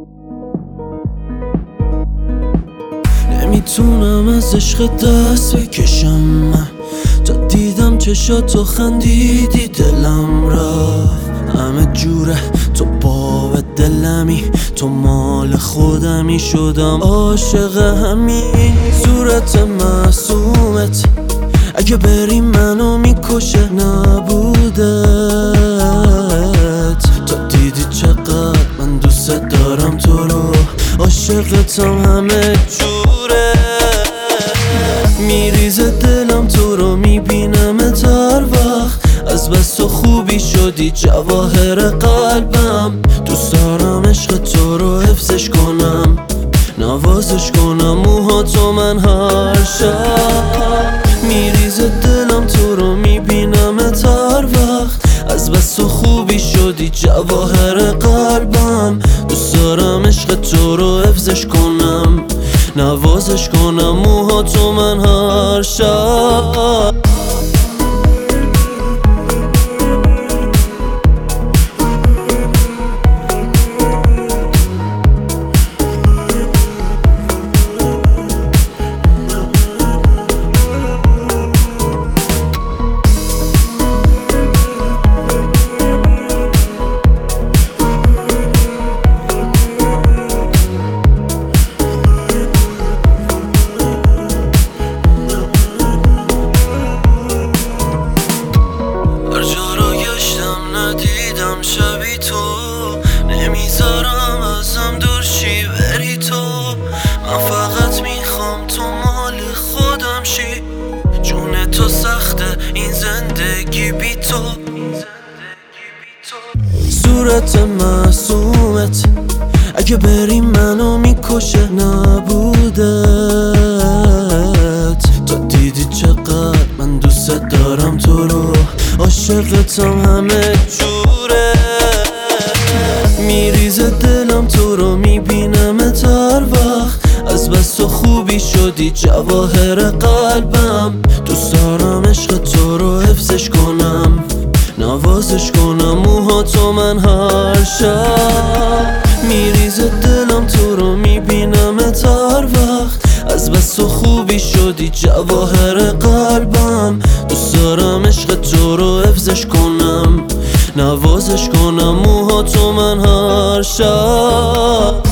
نمیتونم از عشق دست بکشم من، تا دیدم چشاتو خندیدی دلم رفت. همه جوره تو باب دلمی، تو مال خودمی، شدم عاشق همین صورت معصومت. اگه بری منو میکشه نبودت، تا دیدی چقدر من دوست دارم تو رو، عاشقتم همه جوره. میریزه دلم تو رو میبینمت هر وقت، از بس تو خوبی شدی جواهر قلبم. دوست دارم عشق تو رو حفظش کنم، نوازش کنم موهاتو من هر شب. میریزه دلم تو رو میبینمت هر وقت، از بس تو خوبی شدی جواهر قلبم. دوست دارم عشق تو رو حفظش کنم، نوازش کنم موهاتو من هر شب. ندیدم شبی تو، نمیذارم ازم دور شی بری تو. من فقط میخوام تو مال خودم شی، جون تو سخته این زندگی بی تو. صورت معصومت اگه بری منو میکشه نبودت، تا دیدی چقدر من دوست دارم تو رو، عاشقتم همه جوره. میریزه دلم تو رو میبینمت هر وقت، از بس تو خوبی شدی جواهر قلبم. دوست دارم عشق تو رو حفظش کنم، نوازش کنم موهاتو من هر شب. میریزه دلم تو رو میبینمت هر وقت، از بس تو خوبی شدی جواهر قلبم. دوست دارم عشق تو رو حفظش کنم، نوازش کنم موهاتو من هر شب.